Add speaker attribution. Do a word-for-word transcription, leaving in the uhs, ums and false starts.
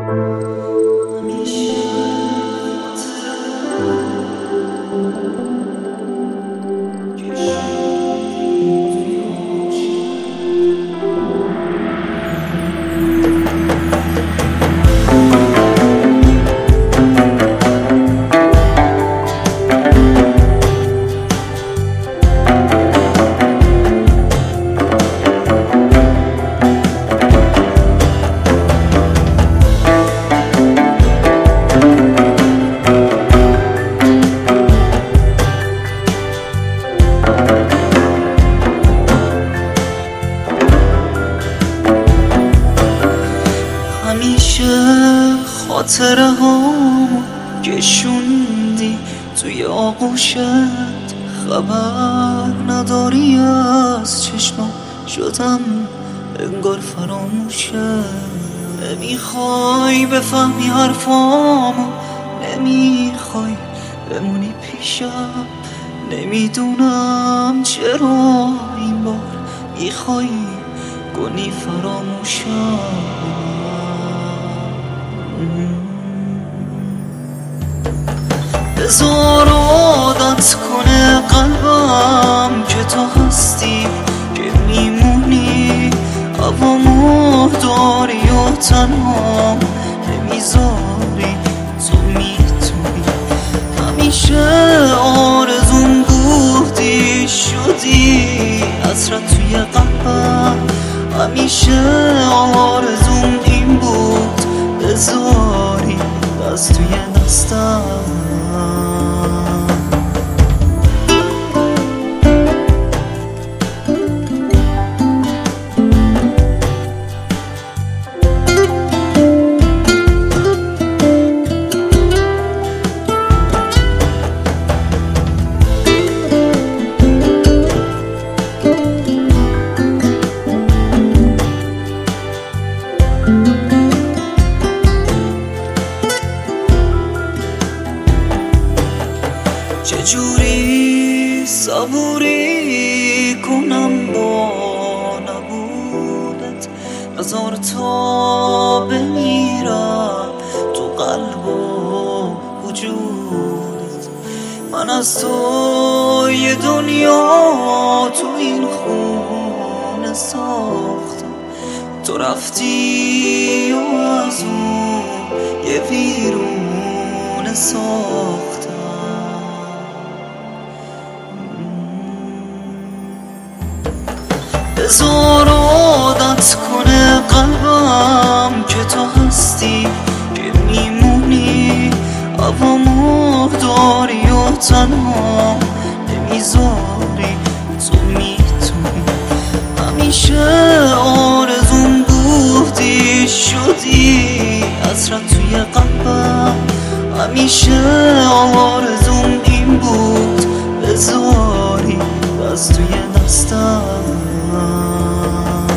Speaker 1: همیشه خاطره هامو کشوندی توی آغوشت، خبر نداری از چشمام شدم انگار فراموشه. نمیخوای بفهمی حرفامو، نمیخوای بمونی پیشم، نمیدونم چرا این بار میخوای کنی فراموشم. بذار عادت کنه قلبم که تو هستی، که میمونی هوامو داری و تنها نمیذاری، تو میتونی. همیشه آرزون بودی شدی حسرت توی قلبم، همیشه آرزون این بود بذاری دست توی دستم. چجوری صبوری کنم با نبودت، نزار تا بمیرم تو قلب و وجودت. من از تو یه دنیا تو این خونه ساختم، تو رفتی و از اون یه ویرونه ساختم. بذار عادت کنه قلبم که تو هستی، که میمونی هوامو داری و تنها نمیذاری، تو میتونی. همیشه آرزون بودی شدی حسرت توی قلبم، همیشه آرزون این بود بذاری دست توی دستم.